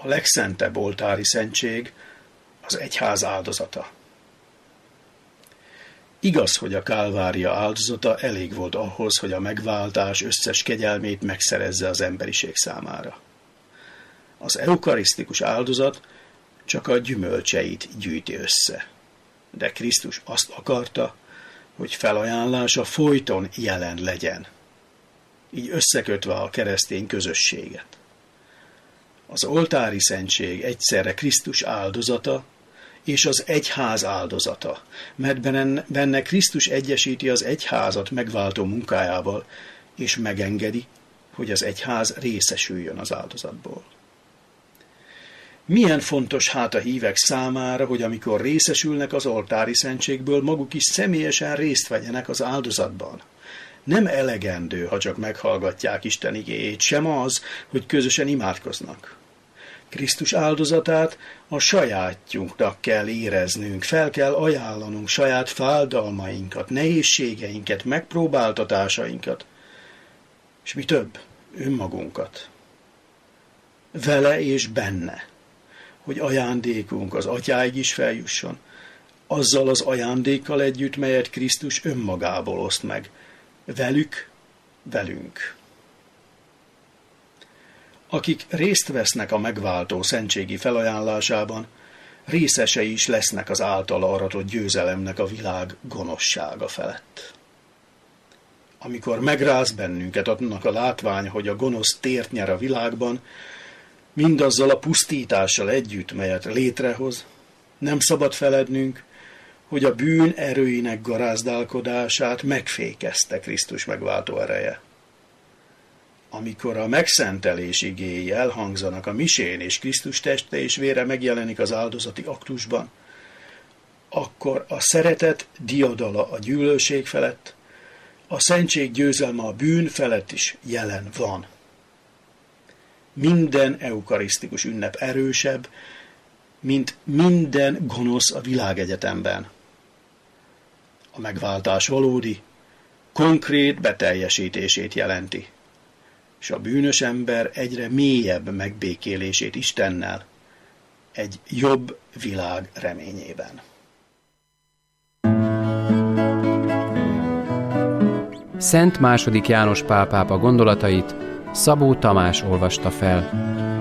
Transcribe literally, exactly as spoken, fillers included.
A legszentebb oltári szentség az egyház áldozata. Igaz, hogy a Kálvária áldozata elég volt ahhoz, hogy a megváltás összes kegyelmét megszerezze az emberiség számára. Az eukarisztikus áldozat csak a gyümölcseit gyűjti össze, de Krisztus azt akarta, hogy felajánlása folyton jelen legyen, így összekötve a keresztény közösséget. Az oltári szentség egyszerre Krisztus áldozata és az egyház áldozata, mert benne Krisztus egyesíti az egyházat megváltó munkájával, és megengedi, hogy az egyház részesüljön az áldozatból. Milyen fontos hát a hívek számára, hogy amikor részesülnek az oltári szentségből, maguk is személyesen részt vegyenek az áldozatban. Nem elegendő, ha csak meghallgatják Isten igéjét, sem az, hogy közösen imádkoznak. Krisztus áldozatát a sajátjunknak kell éreznünk, fel kell ajánlanunk saját fájdalmainkat, nehézségeinket, megpróbáltatásainkat, és mi több, önmagunkat. Vele és benne, hogy ajándékunk az atyáig is feljusson, azzal az ajándékkal együtt, melyet Krisztus önmagából oszt meg, velük, velünk. Akik részt vesznek a megváltó szentségi felajánlásában, részesei is lesznek az általa aratott győzelemnek a világ gonoszsága felett. Amikor megráz bennünket annak a látvány, hogy a gonosz tért nyer a világban, mindazzal a pusztítással együtt, melyet létrehoz, nem szabad felednünk, hogy a bűn erőinek garázdálkodását megfékezte Krisztus megváltó ereje. Amikor a megszentelés igéi elhangzanak a misén, és Krisztus teste és vére megjelenik az áldozati aktusban, akkor a szeretet diadala a gyűlölség felett, a szentség győzelme a bűn felett is jelen van. Minden eukarisztikus ünnep erősebb, mint minden gonosz a világegyetemben. A megváltás valódi, konkrét beteljesítését jelenti, és a bűnös ember egyre mélyebb megbékélését Istennel, egy jobb világ reményében. Szent második János Pál pápa gondolatait Szabó Tamás olvasta fel.